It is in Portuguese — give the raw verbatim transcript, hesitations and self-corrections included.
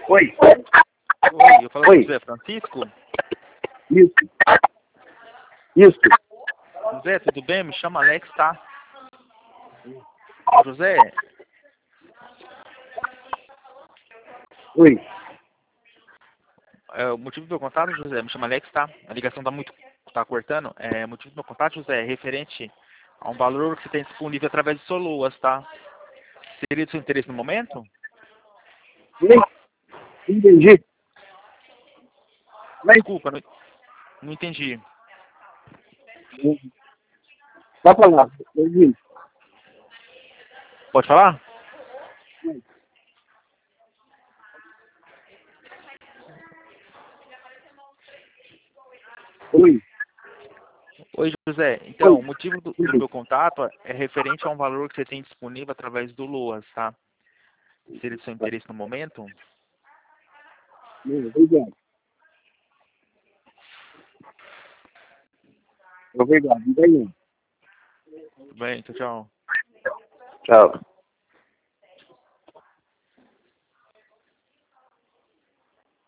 Oi. Oi, eu falo com o Oi. José Francisco. Isso. Isso. José, tudo bem? Me chama Alex, tá? José, Oi. é, o motivo do meu contato, José, me chama Alex, tá? A ligação tá muito, tá cortando. É, o motivo do meu contato, José, é referente a um valor que você tem disponível através de Soluas, tá? Seria do seu interesse no momento? Nem entendi. Mas, Desculpa, não, não entendi. vai falar. Ouvi. Pode falar? Oi. Oi, José. Então, Oi. o motivo do, do Oi. meu contato é referente a um valor que você tem disponível através do Luas, tá? Seria do seu interesse no momento? Não, obrigado. Obrigado. Não tem não. Tudo bem, tchau, tchau. Tchau.